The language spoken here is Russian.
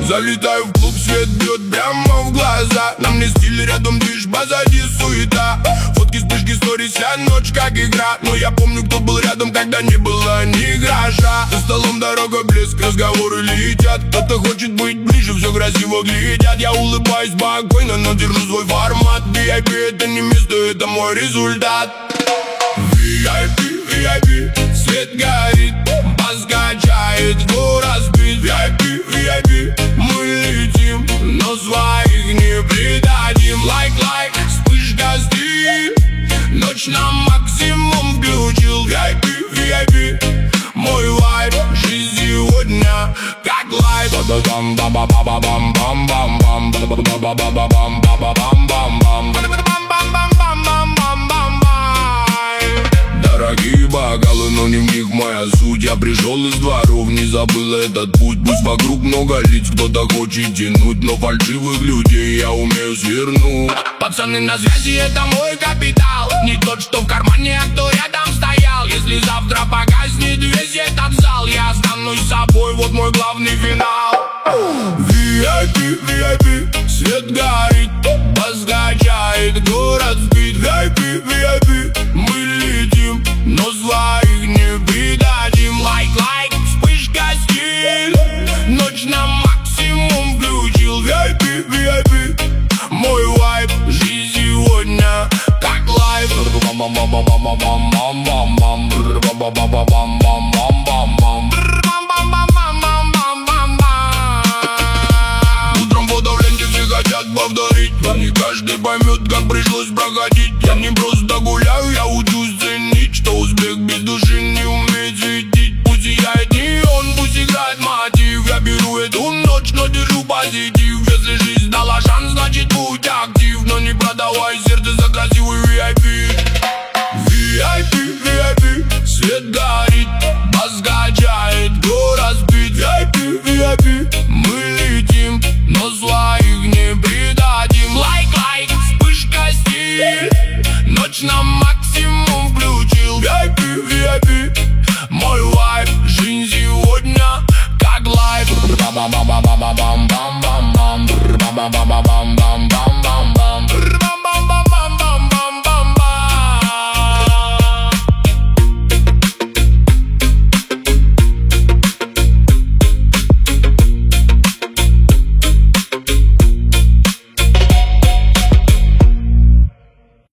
Залетаю в клуб, свет бьет прямо в глаза. На мне стиль, рядом движ, позади суета. Фотки, вспышки, сторис, вся ночь как игра. Но я помню, кто был рядом, когда не было ни гроша. За столом дорога, блеск, разговоры летят. Кто-то хочет быть ближе, все красиво глядят. Я улыбаюсь спокойно, но держу свой формат. VIP это не место, это мой результат. VIP, VIP, свет горит, бас качает, город сбит. VIP, VIP, мы летим, но своих не предадим. Лайк, вспышка стиль, ночь на максимум включил. VIP, VIP, мой вайб, жизнь сегодня как лайв. Дорогие бокалы, но не в них моя суть. Я пришел из дворов, не забыл этот путь. Пусть вокруг много лиц, кто-то хочет тянуть, но фальшивых людей я умею свернуть. Пацаны на связи, это мой капитал. Не тот, что в кармане, а кто рядом стоял. Если завтра погаснет весь этот зал, я останусь собой, вот мой главный финал. VIP, VIP, свет горит, бас качает, город сбит. VIP, VIP, мы летим, но своих не предадим. Лайк, вспышка стиль, ночь на максимум включил. VIP, VIP, мой вайб, жизнь сегодня как лайв. Утром фото в ленте все хотят повторить, но не каждый поймет, как пришлось проходить. Я не просто гуляю, я учусь ценить, что узбек без души не умеет светить. Пусть сияет не он, пусть играет мотив. Я беру эту ночь, но держу позитив. Если жизнь дала шанс, значит будь актив. Но не продавай сердце за красивый VIP. VIP, VIP, свет горит, бас качает, город сбит. VIP, VIP, мы летим, но своих не предадим. Лайк, вспышка стиль, ночь на максимум включил. VIP, VIP, мой вайб, жизнь сегодня как лайв. Бам-бам-бам-бам-бам-бам-бам-бам-бам.